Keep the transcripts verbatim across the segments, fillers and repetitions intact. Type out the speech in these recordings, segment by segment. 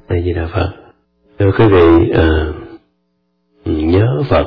A Di Đà Phật. Thưa quý vị, à, nhớ Phật,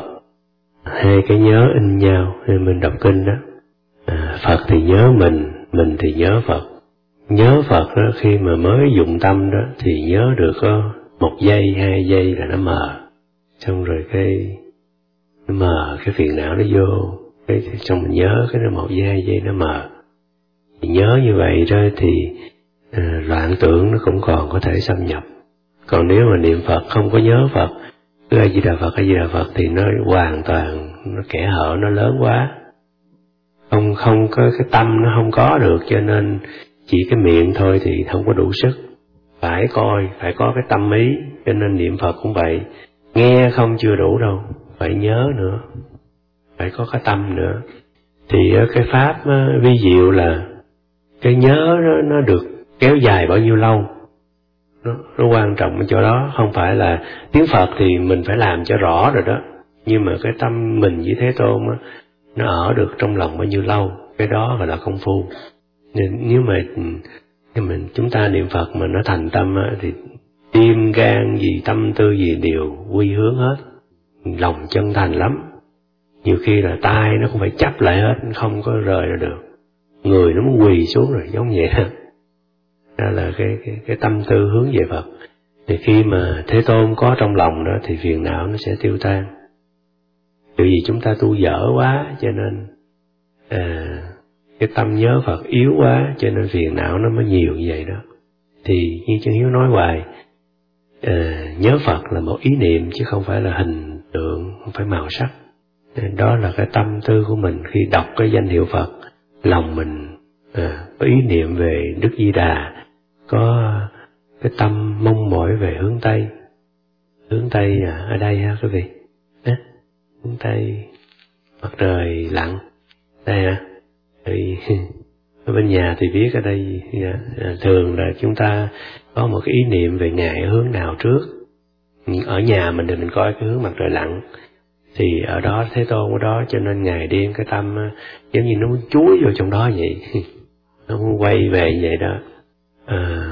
hai cái nhớ in nhau nên mình đọc kinh đó. À, Phật thì nhớ mình, mình thì nhớ Phật. Nhớ Phật đó, khi mà mới dụng tâm đó thì nhớ được có một giây, hai giây là nó mờ. Xong rồi cái nó mờ, cái phiền não nó vô, cái xong mình nhớ cái nó một giây, hai giây nó mờ. Thì nhớ như vậy đó thì à, loạn tưởng nó cũng còn có thể xâm nhập. Còn nếu mà niệm Phật không có nhớ Phật, cứ A Di Đà Phật, A Di Đà Phật thì nó hoàn toàn, nó kẽ hở nó lớn quá. Không không có cái tâm nó không có được, cho nên chỉ cái miệng thôi thì không có đủ sức. Phải coi, phải có cái tâm ý, cho nên niệm Phật cũng vậy. Nghe không chưa đủ đâu, phải nhớ nữa, phải có cái tâm nữa. Thì cái pháp vi diệu là cái nhớ nó, nó được kéo dài bao nhiêu lâu. Nó, nó quan trọng ở chỗ đó, không phải là tiếng Phật thì mình phải làm cho rõ rồi đó. Nhưng mà cái tâm mình với Thế Tôn á, nó ở được trong lòng bao nhiêu lâu, cái đó gọi là công phu. Nên nếu mà nếu mình chúng ta niệm Phật mà nó thành tâm á, thì tim gan gì tâm tư gì đều quy hướng hết, lòng chân thành lắm. Nhiều khi là tai nó cũng phải chấp lại hết, không có rời ra được, người nó muốn quỳ xuống rồi, giống vậy. Đó là cái, cái, cái tâm tư hướng về Phật. Thì khi mà Thế Tôn có trong lòng đó thì phiền não nó sẽ tiêu tan. Bởi vì chúng ta tu dở quá cho nên à, cái tâm nhớ Phật yếu quá, cho nên phiền não nó mới nhiều như vậy đó. Thì như Chân Hiếu nói hoài, à, nhớ Phật là một ý niệm chứ không phải là hình tượng, không phải màu sắc. Đó là cái tâm tư của mình khi đọc cái danh hiệu Phật, lòng mình à, có ý niệm về Đức Di Đà, có cái tâm mong mỏi về hướng Tây. Hướng Tây à, ở đây ha quý vị, à, hướng Tây mặt trời lặn đây à. Thì ở bên nhà thì biết ở đây à, thường là chúng ta có một cái ý niệm về Ngài ở hướng nào trước. Ở nhà mình thì mình coi cái hướng mặt trời lặn, thì ở đó Thế Tôn ở đó, cho nên Ngài đem cái tâm giống như nó muốn chúi vô trong đó vậy. Nó muốn quay về như vậy đó. À,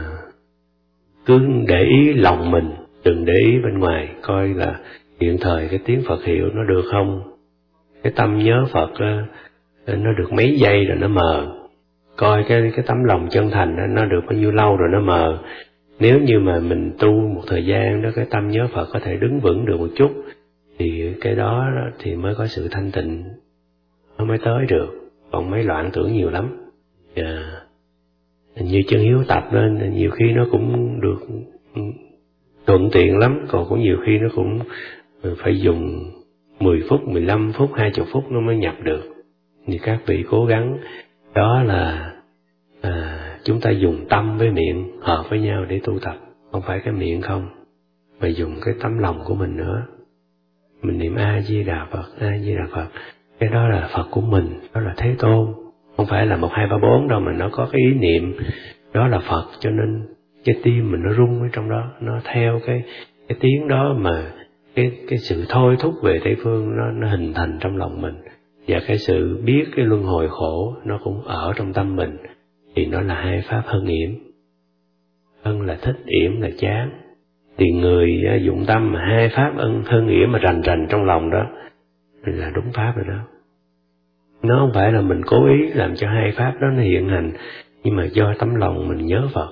cứ để ý lòng mình, đừng để ý bên ngoài, coi là hiện thời cái tiếng Phật hiệu nó được không. Cái tâm nhớ Phật nó được mấy giây rồi nó mờ. Coi cái cái tấm lòng chân thành đó, nó được bao nhiêu lâu rồi nó mờ. Nếu như mà mình tu một thời gian đó, cái tâm nhớ Phật có thể đứng vững được một chút, thì cái đó thì mới có sự thanh tịnh, nó mới tới được. Còn mấy loạn tưởng nhiều lắm. Yeah. Như Chân Hiếu tập lên, nhiều khi nó cũng được thuận tiện lắm, còn có nhiều khi nó cũng phải dùng mười phút, mười lăm phút, hai mươi phút nó mới nhập được. Thì các vị cố gắng, đó là à, chúng ta dùng tâm với miệng hợp với nhau để tu tập, không phải cái miệng không, mà dùng cái tấm lòng của mình nữa. Mình niệm A Di Đà Phật, A Di Đà Phật, cái đó là Phật của mình, đó là Thế Tôn, không phải là một hai ba bốn đâu, mà nó có cái ý niệm đó là Phật, cho nên cái tim mình nó rung ở trong đó, nó theo cái cái tiếng đó mà cái cái sự thôi thúc về Tây phương nó nó hình thành trong lòng mình, và cái sự biết cái luân hồi khổ nó cũng ở trong tâm mình, thì nó là hai pháp hơn yểm. Hơn là thích, yểm là chán. Thì người dụng tâm mà hai pháp ân hơn yểm mà rành rành trong lòng đó là đúng pháp rồi đó. Nó không phải là mình cố ý làm cho hai pháp đó nó hiện hành, nhưng mà do tấm lòng mình nhớ Phật,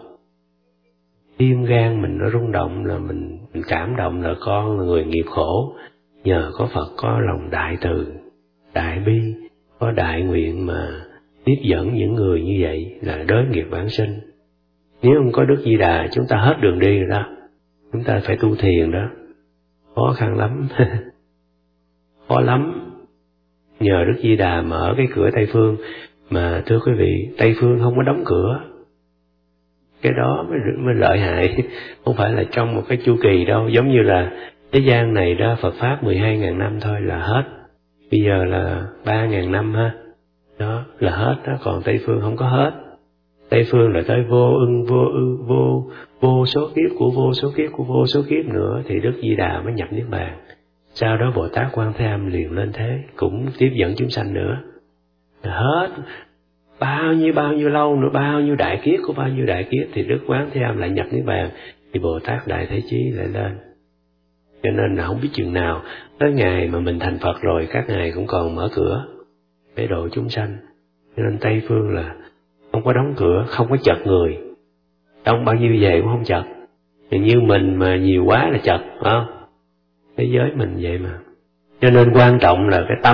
tim gan mình nó rung động, là mình, mình cảm động là con là người nghiệp khổ, nhờ có Phật có lòng đại từ, đại bi, có đại nguyện mà tiếp dẫn những người như vậy là đới nghiệp bản sinh. Nếu không có Đức Di Đà chúng ta hết đường đi rồi đó, chúng ta phải tu thiền đó, khó khăn lắm. Khó lắm. Nhờ Đức Di Đà mở cái cửa Tây phương, mà thưa quý vị, Tây phương không có đóng cửa, cái đó mới, mới lợi hại. Không phải là trong một cái chu kỳ đâu, giống như là thế gian này đó, Phật Pháp mười hai ngàn năm thôi là hết, bây giờ là ba ngàn năm ha, đó là hết đó. Còn Tây phương không có hết, Tây phương là tới vô ưng vô ư vô vô số kiếp của vô số kiếp của vô số kiếp nữa, thì Đức Di Đà mới nhập niết bàn. Sau đó Bồ Tát Quan Thế Âm liền lên thế, cũng tiếp dẫn chúng sanh nữa. Hết bao nhiêu bao nhiêu lâu nữa, bao nhiêu đại kiếp của bao nhiêu đại kiếp, thì Đức Quán Thế Âm lại nhập niết bàn. thì Bồ Tát Đại Thế Chí lại lên. Cho nên là không biết chừng nào tới ngày mà mình thành Phật rồi, các ngài cũng còn mở cửa để độ chúng sanh. Cho nên Tây Phương là không có đóng cửa, không có chật người, đông bao nhiêu về cũng không chật. Thì như mình mà nhiều quá là chật, phải không? Thế giới mình vậy mà. Cho nên quan trọng là cái tâm.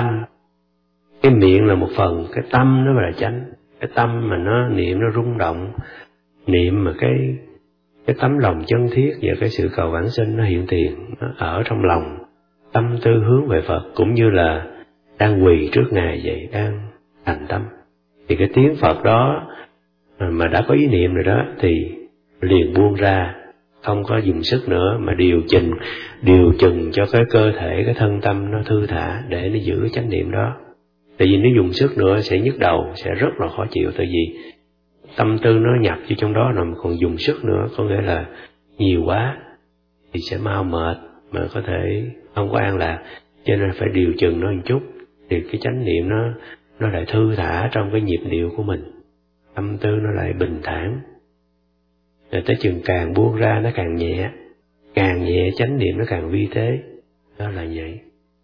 Cái miệng là một phần, cái tâm nó là chánh. Cái tâm mà nó niệm, nó rung động, niệm mà cái cái tấm lòng chân thiết và cái sự cầu vãng sinh nó hiện tiền, nó ở trong lòng, tâm tư hướng về Phật, cũng như là đang quỳ trước Ngài vậy, đang thành tâm. Thì cái tiếng Phật đó mà đã có ý niệm rồi đó thì liền buông ra, không có dùng sức nữa, mà điều chỉnh điều chỉnh cho cái cơ thể, cái thân tâm nó thư thả để nó giữ cái chánh niệm đó. Tại vì nếu dùng sức nữa sẽ nhức đầu, sẽ rất là khó chịu. Tại vì tâm tư nó nhập vô trong đó rồi mà còn dùng sức nữa, có nghĩa là nhiều quá thì sẽ mau mệt, mà có thể không có an lạc. Cho nên phải điều chỉnh nó một chút, thì cái chánh niệm nó nó lại thư thả trong cái nhịp điệu của mình, tâm tư nó lại bình thản. Rồi tới chừng càng buông ra nó càng nhẹ, càng nhẹ chánh niệm nó càng vi tế. Đó là vậy.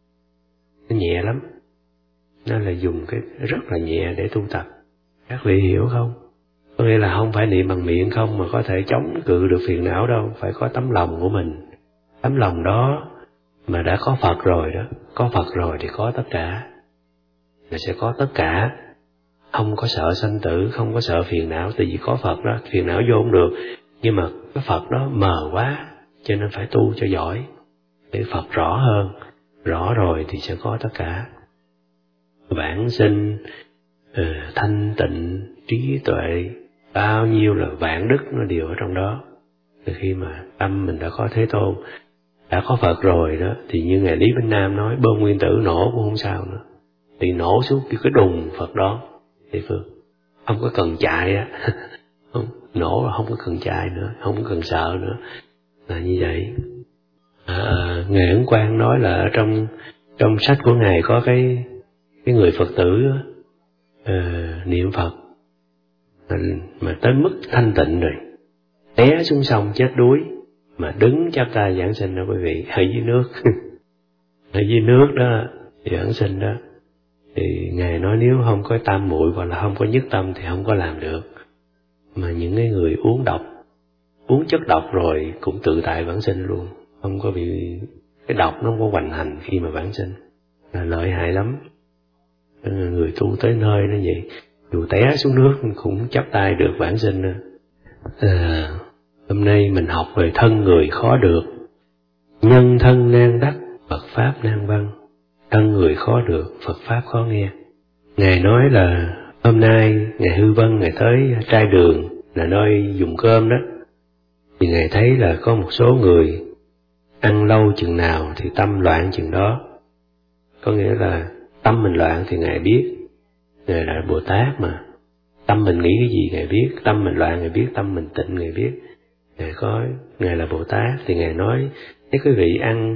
Nó nhẹ lắm. Nó là dùng cái rất là nhẹ để tu tập. Các vị hiểu không? Có nghĩa là không phải niệm bằng miệng không mà có thể chống cự được phiền não đâu. Phải có tấm lòng của mình. Tấm lòng đó mà đã có Phật rồi đó. Có Phật rồi thì có tất cả. Là sẽ có tất cả. Không có sợ sanh tử, không có sợ phiền não. Tại vì có Phật đó, phiền não vô không được. Nhưng mà cái Phật đó mờ quá, cho nên phải tu cho giỏi, để Phật rõ hơn. Rõ rồi thì sẽ có tất cả. Vãng sinh, thanh tịnh, trí tuệ, bao nhiêu là vạn đức nó đều ở trong đó. Từ khi mà tâm mình đã có Thế Tôn, đã có Phật rồi đó, thì như Ngài Lý Binh Nam nói, bom nguyên tử nổ cũng không sao nữa. Thì nổ xuống cái đùng Phật đó, Địa Phương. Không có cần chạy á, không, nổ là không có cần chạy nữa, không có cần sợ nữa. Là như vậy. À, Ngài Ấn Quang nói là ở trong trong sách của Ngài có cái cái người Phật tử uh, niệm Phật mà, mà tới mức thanh tịnh rồi, té xuống sông chết đuối mà đứng chắp tay giảng sinh đó quý vị, ở dưới nước. Ở dưới nước đó giảng sinh đó, thì Ngài nói nếu không có tam muội hoặc là không có nhất tâm thì không có làm được. Mà những cái người uống độc, uống chất độc rồi cũng tự tại vãng sinh luôn, không có bị cái độc nó không có hoành hành khi mà vãng sinh, là lợi hại lắm. Người tu tới nơi nó vậy, dù té xuống nước cũng chắp tay được vãng sinh. À, hôm nay mình học về thân người khó được, nhân thân nan đắc, Phật pháp nan văn. Thân người khó được, Phật pháp khó nghe. Ngài nói là hôm nay Ngài Hư Vân Ngài tới Trai Đường là nơi dùng cơm đó, thì Ngài thấy là có một số người ăn lâu chừng nào thì tâm loạn chừng đó. Có nghĩa là tâm mình loạn thì Ngài biết, Ngài là Bồ Tát mà. Tâm mình nghĩ cái gì Ngài biết, tâm mình loạn Ngài biết, tâm mình tịnh Ngài biết. Ngài có, Ngài là Bồ Tát thì Ngài nói, nếu quý vị ăn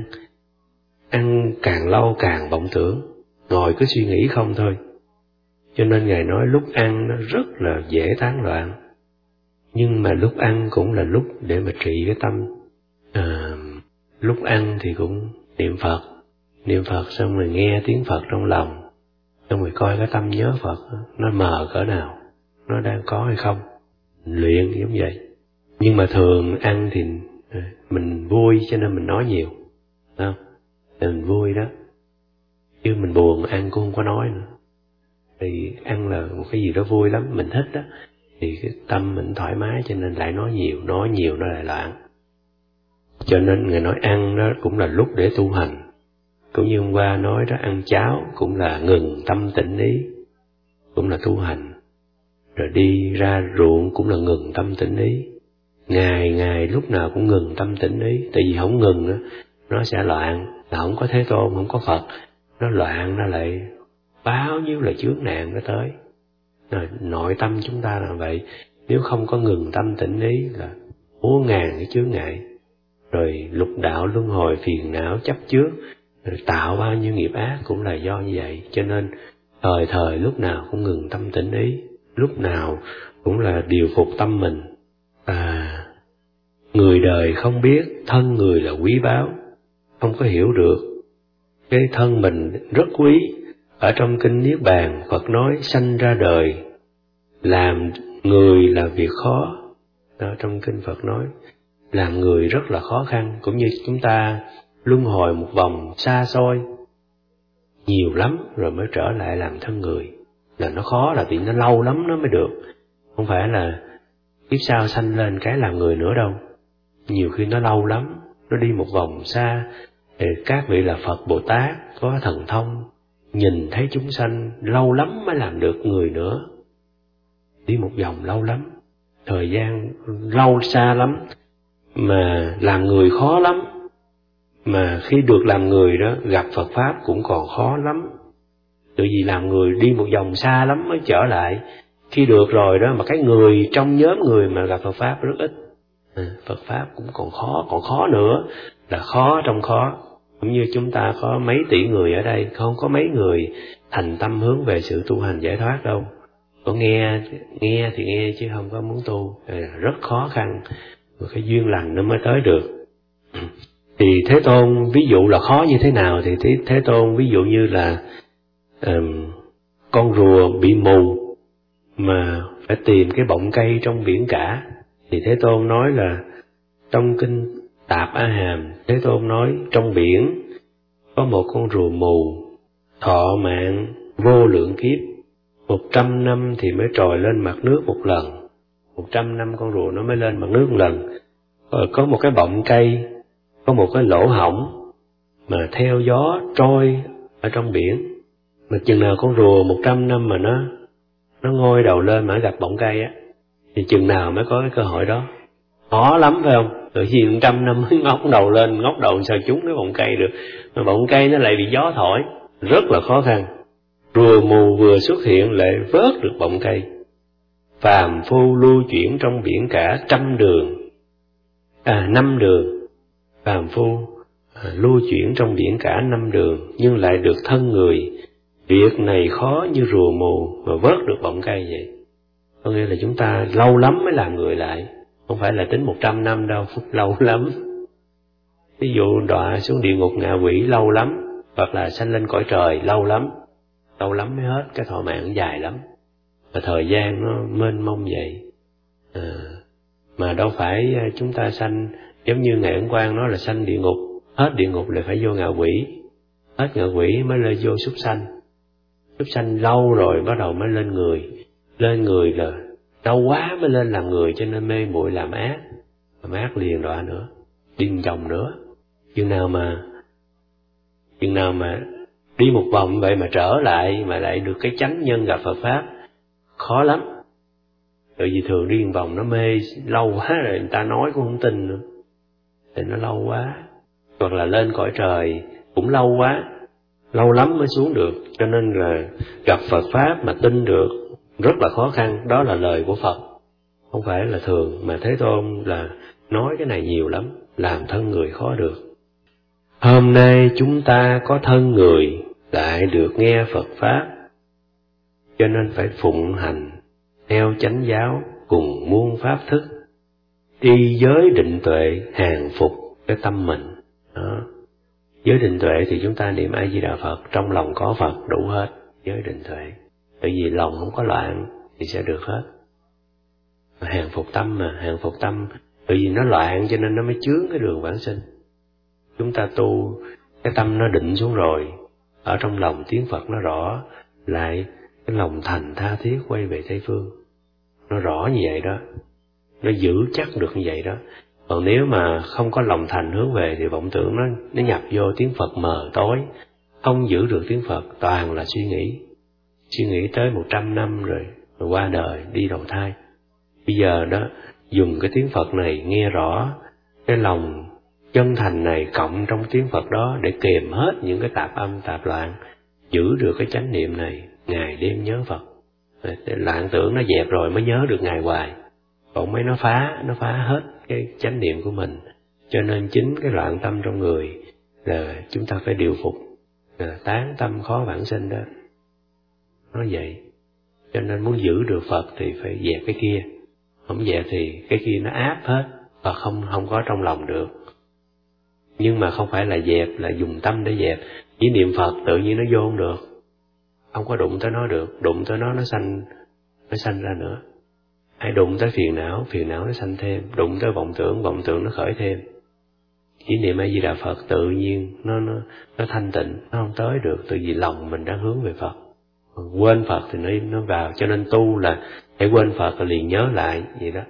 ăn càng lâu càng vọng tưởng, ngồi cứ suy nghĩ không thôi. Cho nên Ngài nói lúc ăn nó rất là dễ tán loạn, nhưng mà lúc ăn cũng là lúc để mà trị cái tâm. À, lúc ăn thì cũng niệm Phật, niệm Phật xong rồi nghe tiếng Phật trong lòng, xong rồi coi cái tâm nhớ Phật nó mờ cỡ nào, nó đang có hay không, luyện giống vậy. Nhưng mà thường ăn thì mình vui cho nên mình nói nhiều, không? Mình vui đó, chứ mình buồn ăn cũng không có nói nữa. Thì ăn là một cái gì đó vui lắm, mình thích đó, thì cái tâm mình thoải mái cho nên lại nói nhiều, nói nhiều nó lại loạn. Cho nên Ngài nói ăn đó cũng là lúc để tu hành. Cũng như hôm qua nói đó, ăn cháo cũng là ngừng tâm tĩnh ý, cũng là tu hành. Rồi đi ra ruộng cũng là ngừng tâm tĩnh ý. Ngày ngày lúc nào cũng ngừng tâm tĩnh ý. Tại vì không ngừng đó, nó sẽ loạn. Là không có Thế Tôn, không có Phật, nó loạn, nó lại bao nhiêu là chướng nạn nó tới. Rồi, nội tâm chúng ta là vậy. Nếu không có ngừng tâm tĩnh ý là muôn ngàn cái chướng ngại. Rồi lục đạo luân hồi phiền não chấp trước, rồi tạo bao nhiêu nghiệp ác cũng là do như vậy. Cho nên thời thời lúc nào cũng ngừng tâm tĩnh ý, lúc nào cũng là điều phục tâm mình. À, người đời không biết thân người là quý báu, không có hiểu được cái thân mình rất quý. Ở trong kinh Niết Bàn, Phật nói sanh ra đời làm người là việc khó. Ở trong kinh Phật nói làm người rất là khó khăn, cũng như chúng ta luân hồi một vòng xa xôi nhiều lắm rồi mới trở lại làm thân người. Là nó khó là vì nó lâu lắm nó mới được, không phải là kiếp sau sanh lên cái làm người nữa đâu. Nhiều khi nó lâu lắm, nó đi một vòng xa. Thì các vị là Phật Bồ Tát có thần thông, nhìn thấy chúng sanh lâu lắm mới làm được người nữa. Đi một vòng lâu lắm, thời gian lâu xa lắm, mà làm người khó lắm. Mà khi được làm người đó, gặp Phật Pháp cũng còn khó lắm. Tự vì làm người đi một vòng xa lắm mới trở lại. Khi được rồi đó, mà cái người trong nhóm người mà gặp Phật Pháp rất ít. À, Phật Pháp cũng còn khó, còn khó nữa, là khó trong khó. Cũng như chúng ta có mấy tỷ người ở đây, không có mấy người thành tâm hướng về sự tu hành giải thoát đâu. Có nghe, nghe thì nghe chứ không có muốn tu, à, rất khó khăn. Rồi cái duyên lành nó mới tới được. Thì Thế Tôn ví dụ là khó như thế nào, thì Thế, Thế Tôn ví dụ như là um, con rùa bị mù mà phải tìm cái bọng cây trong biển cả. Thì Thế Tôn nói là trong kinh Tạp A Hàm, Thế Tôn nói trong biển có một con rùa mù thọ mạng vô lượng kiếp, một trăm năm thì mới trồi lên mặt nước một lần. Một trăm năm con rùa nó mới lên mặt nước một lần. Rồi có một cái bọng cây, có một cái lỗ hổng mà theo gió trôi ở trong biển. Mà chừng nào con rùa một trăm năm mà nó nó ngoi đầu lên mà gặp bọng cây á, thì chừng nào mới có cái cơ hội đó. Khó lắm phải không? Tự nhiên một trăm năm mới ngóc đầu lên, ngóc đầu sao trúng cái bọng cây được. Mà bọng cây nó lại bị gió thổi, rất là khó khăn. Rùa mù vừa xuất hiện lại vớt được bọng cây. Phàm phu lưu chuyển trong biển cả trăm đường, à năm đường. Phàm phu à, lưu chuyển trong biển cả năm đường, nhưng lại được thân người. Việc này khó như rùa mù mà vớt được bọng cây vậy. Có nghĩa là chúng ta lâu lắm mới làm người lại, không phải là tính một trăm năm đâu, lâu lắm. Ví dụ đọa xuống địa ngục ngạ quỷ lâu lắm, hoặc là sanh lên cõi trời lâu lắm, lâu lắm mới hết, cái thọ mạng dài lắm. Và thời gian nó mênh mông vậy. À, mà đâu phải chúng ta sanh, giống như Ngài Ấn Quang nói là sanh địa ngục, hết địa ngục là phải vô ngạ quỷ, hết ngạ quỷ mới lên vô súc sanh. Súc sanh lâu rồi bắt đầu mới lên người. Lên người là lâu quá mới lên làm người, cho nên mê muội làm ác. Làm ác liền đọa nữa, điên chồng nữa. Chừng nào mà chừng nào mà đi một vòng vậy mà trở lại, mà lại được cái chánh nhân gặp Phật Pháp, khó lắm. Tại vì thường đi một vòng nó mê lâu quá rồi, người ta nói cũng không tin nữa, thì nó lâu quá. Hoặc là lên cõi trời cũng lâu quá, lâu lắm mới xuống được. Cho nên là gặp Phật Pháp mà tin được rất là khó khăn. Đó là lời của Phật, không phải là thường. Mà Thế Tôn là nói cái này nhiều lắm, làm thân người khó được. Hôm nay chúng ta có thân người, lại được nghe Phật Pháp, cho nên phải phụng hành theo chánh giáo cùng muôn pháp thức, y giới định tuệ hàng phục cái tâm mình. Đó. Giới định tuệ thì chúng ta niệm A Di Đà Phật, trong lòng có Phật đủ hết. Giới định tuệ, tại vì lòng không có loạn thì sẽ được hết. Hàng phục tâm mà, hàng phục tâm, tại vì nó loạn cho nên nó mới chướng cái đường vãng sinh. Chúng ta tu, cái tâm nó định xuống rồi, ở trong lòng tiếng Phật nó rõ, lại cái lòng thành tha thiết quay về Tây Phương. Nó rõ như vậy đó, nó giữ chắc được như vậy đó. Còn nếu mà không có lòng thành hướng về thì vọng tưởng nó, nó nhập vô tiếng Phật mờ tối, không giữ được tiếng Phật, toàn là suy nghĩ. Suy nghĩ tới một trăm năm rồi, rồi qua đời, đi đầu thai. Bây giờ đó, dùng cái tiếng Phật này nghe rõ, cái lòng chân thành này cộng trong tiếng Phật đó để kềm hết những cái tạp âm, tạp loạn, giữ được cái chánh niệm này, ngày đêm nhớ Phật. Loạn tưởng nó dẹp rồi mới nhớ được Ngài hoài. Còn mấy nó phá, nó phá hết cái chánh niệm của mình. Cho nên chính cái loạn tâm trong người là chúng ta phải điều phục, là tán tâm khó vãng sinh đó. Nói vậy. Cho nên muốn giữ được Phật thì phải dẹp cái kia. Không dẹp thì cái kia nó áp hết, Phật không không có trong lòng được. Nhưng mà không phải là dẹp, là dùng tâm để dẹp. Chỉ niệm Phật tự nhiên nó vô không được, không có đụng tới nó được. Đụng tới nó nó sanh nó sanh ra nữa. Hay đụng tới phiền não, phiền não nó sanh thêm. Đụng tới vọng tưởng, vọng tưởng nó khởi thêm. Chỉ niệm A Di Đà Phật tự nhiên nó nó nó thanh tịnh, nó không tới được, tự vì lòng mình đang hướng về Phật. Quên Phật thì nó nó vào. Cho nên tu là hãy quên Phật là liền nhớ lại vậy đó.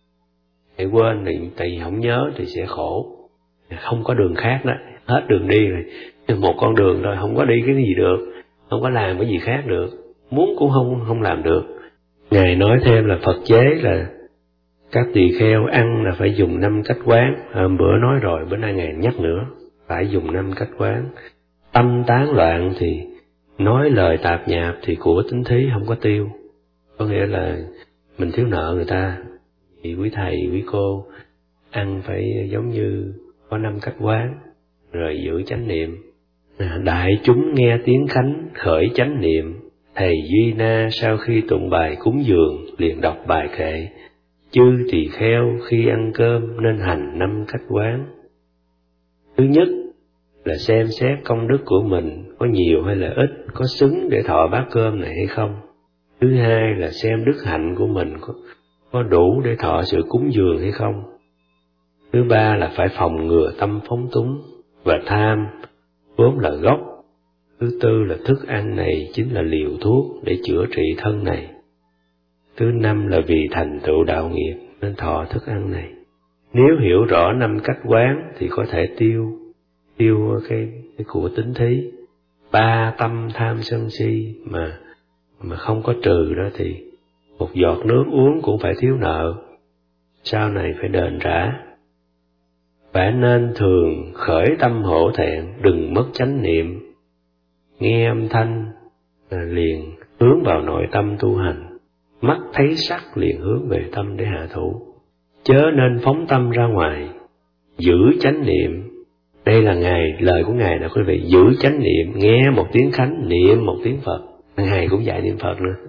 Hãy quên thì tại vì không nhớ thì sẽ khổ. Không có đường khác đó, hết đường đi rồi. Một con đường thôi, không có đi cái gì được, không có làm cái gì khác được, muốn cũng không không làm được. Ngài nói thêm là Phật chế là các tỳ kheo ăn là phải dùng năm cách quán. Hôm bữa nói rồi, bữa nay Ngài nhắc nữa, phải dùng năm cách quán. Tâm tán loạn thì nói lời tạp nhạp thì của tín thí không có tiêu. Có nghĩa là mình thiếu nợ người ta, thì quý thầy, quý cô ăn phải giống như có năm cách quán, rồi giữ chánh niệm. Đại chúng nghe tiếng khánh khởi chánh niệm, thầy Duy Na sau khi tụng bài cúng dường liền đọc bài kệ: chư tỳ kheo khi ăn cơm nên hành năm cách quán. Thứ nhất là xem xét công đức của mình có nhiều hay là ít, có xứng để thọ bát cơm này hay không. Thứ hai là xem đức hạnh của mình có, có đủ để thọ sự cúng dường hay không. Thứ ba là phải phòng ngừa tâm phóng túng và tham, vốn là gốc. Thứ tư là thức ăn này chính là liều thuốc để chữa trị thân này. Thứ năm là vì thành tựu đạo nghiệp nên thọ thức ăn này. Nếu hiểu rõ năm cách quán thì có thể tiêu tiêu cái, cái của tín thí. Ba tâm tham sân si mà mà không có trừ đó thì một giọt nước uống cũng phải thiếu nợ, sau này phải đền trả. Phải nên thường khởi tâm hổ thẹn, đừng mất chánh niệm. Nghe âm thanh liền hướng vào nội tâm tu hành, mắt thấy sắc liền hướng về tâm để hạ thủ. Chớ nên phóng tâm ra ngoài, giữ chánh niệm. Đây là Ngài, lời của Ngài là quý vị, giữ chánh niệm, nghe một tiếng khánh, niệm một tiếng Phật. Ngài cũng dạy niệm Phật nữa.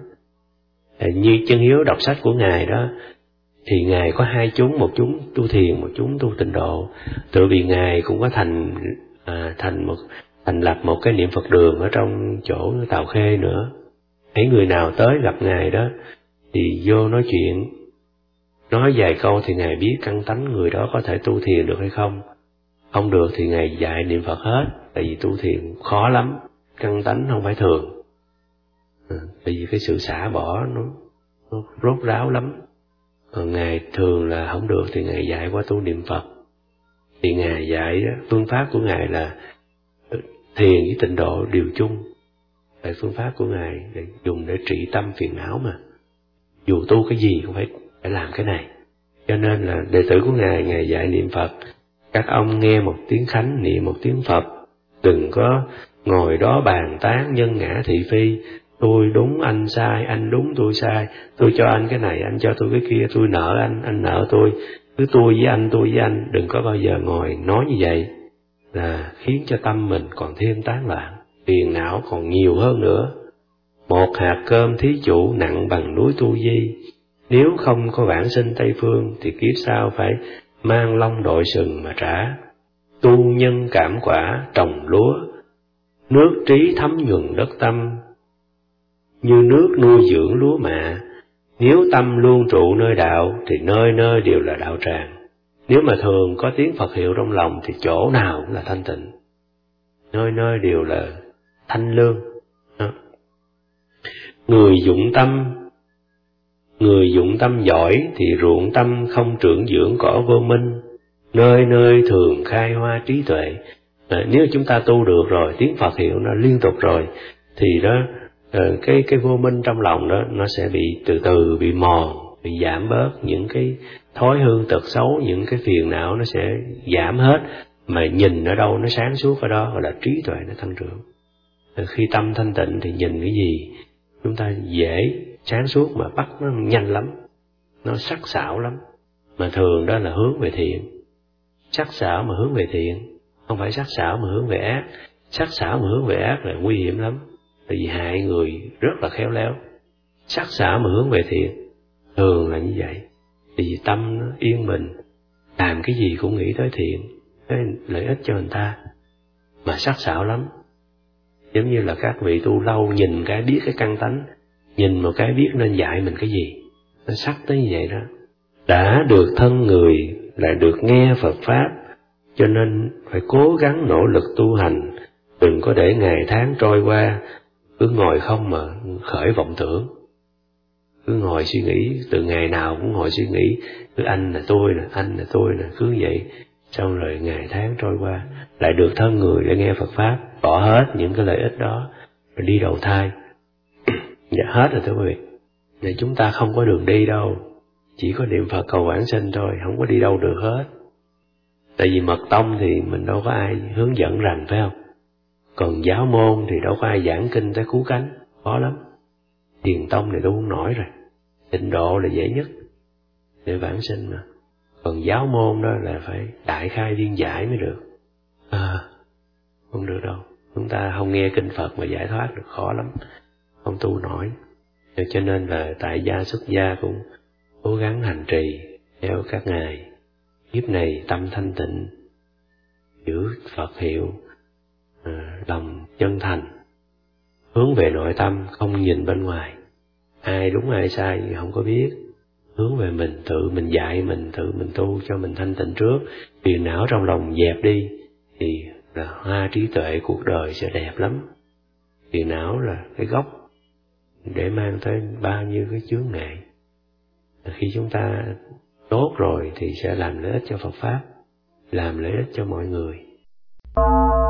Như Chân Hiếu đọc sách của Ngài đó, thì Ngài có hai chúng, một chúng tu thiền, một chúng tu tịnh độ. Tự vì Ngài cũng có thành à, thành một thành lập một cái niệm Phật đường ở trong chỗ Tào Khê nữa. Hãy người nào tới gặp Ngài đó thì vô nói chuyện, nói vài câu thì Ngài biết căn tánh người đó có thể tu thiền được hay không. Không được thì Ngài dạy niệm Phật hết, tại vì tu thiền khó lắm, căn tánh không phải thường. À, tại vì cái sự xả bỏ nó, nó rốt ráo lắm. Còn Ngài thường là không được thì Ngài dạy qua tu niệm Phật. Thì Ngài dạy đó, phương pháp của Ngài là thiền với tịnh độ đều chung. Tại phương pháp của Ngài để dùng để trị tâm phiền não mà. Dù tu cái gì cũng phải, phải làm cái này. Cho nên là đệ tử của Ngài, Ngài dạy niệm Phật. Các ông nghe một tiếng khánh, niệm một tiếng Phật. Đừng có ngồi đó bàn tán nhân ngã thị phi. Tôi đúng, anh sai, anh đúng, tôi sai. Tôi cho anh cái này, anh cho tôi cái kia. Tôi nợ anh, anh nợ tôi. Cứ tôi với anh, tôi với anh. Đừng có bao giờ ngồi nói như vậy, là khiến cho tâm mình còn thêm tán loạn, phiền não còn nhiều hơn nữa. Một hạt cơm thí chủ nặng bằng núi Tu Di. Nếu không có vãng sinh Tây Phương thì kiếp sau phải mang long đội sừng mà trả. Tu nhân cảm quả trồng lúa, nước trí thấm nhuần đất tâm, như nước nuôi dưỡng lúa mạ. Nếu tâm luôn trụ nơi đạo thì nơi nơi đều là đạo tràng. Nếu mà thường có tiếng Phật hiệu trong lòng thì chỗ nào cũng là thanh tịnh, nơi nơi đều là thanh lương. Đó. Người dụng tâm Người dụng tâm giỏi thì ruộng tâm không trưởng dưỡng cỏ vô minh, nơi nơi thường khai hoa trí tuệ. À, nếu chúng ta tu được rồi, tiếng Phật hiệu nó liên tục rồi, thì đó cái cái vô minh trong lòng đó nó sẽ bị từ từ bị mòn, bị giảm bớt, những cái thói hư tật xấu, những cái phiền não nó sẽ giảm hết, mà nhìn ở đâu nó sáng suốt ở đó, gọi là trí tuệ nó tăng trưởng. À, khi tâm thanh tịnh thì nhìn cái gì chúng ta dễ sáng suốt, mà bắt nó nhanh lắm, nó sắc sảo lắm. Mà thường đó là hướng về thiện, sắc sảo mà hướng về thiện, không phải sắc sảo mà hướng về ác. Sắc sảo mà hướng về ác là nguy hiểm lắm, tại vì hại người rất là khéo léo. Sắc sảo mà hướng về thiện thường là như vậy, tại vì tâm nó yên bình, làm cái gì cũng nghĩ tới thiện, tới lợi ích cho người ta, mà sắc sảo lắm. Giống như là các vị tu lâu nhìn cái biết cái căn tánh, nhìn một cái biết nên dạy mình cái gì, nó sắc tới như vậy đó. Đã được thân người, lại được nghe Phật Pháp, cho nên phải cố gắng nỗ lực tu hành, đừng có để ngày tháng trôi qua, cứ ngồi không mà khởi vọng tưởng. Cứ ngồi suy nghĩ, từ ngày nào cũng ngồi suy nghĩ, cứ anh là tôi nè, anh là tôi nè, cứ vậy. Xong rồi ngày tháng trôi qua, lại được thân người để nghe Phật Pháp, bỏ hết những cái lợi ích đó, rồi đi đầu thai. Dạ hết rồi thưa quý vị. Để chúng ta không có đường đi đâu, chỉ có niệm Phật cầu vãng sinh thôi, không có đi đâu được hết. Tại vì mật tông thì mình đâu có ai hướng dẫn rành, phải không? Còn giáo môn thì đâu có ai giảng kinh tới cứu cánh, khó lắm. Thiền tông thì tôi không nổi rồi. Tịnh độ là dễ nhất để vãng sinh mà. Còn giáo môn đó là phải đại khai viên giải mới được. À, không được đâu. Chúng ta không nghe kinh Phật mà giải thoát được, khó lắm, không tu nổi. Cho nên là tại gia xuất gia cũng cố gắng hành trì theo các ngài. Kiếp này tâm thanh tịnh, giữ Phật hiệu, à, lòng chân thành, hướng về nội tâm, không nhìn bên ngoài. Ai đúng ai sai thì không có biết. Hướng về mình, tự mình dạy mình, tự mình tu cho mình thanh tịnh trước. Phiền não trong lòng dẹp đi, thì là hoa trí tuệ cuộc đời sẽ đẹp lắm. Phiền não là cái gốc để mang tới bao nhiêu cái chướng ngại. Khi chúng ta tốt rồi thì sẽ làm lợi ích cho Phật Pháp, làm lợi ích cho mọi người.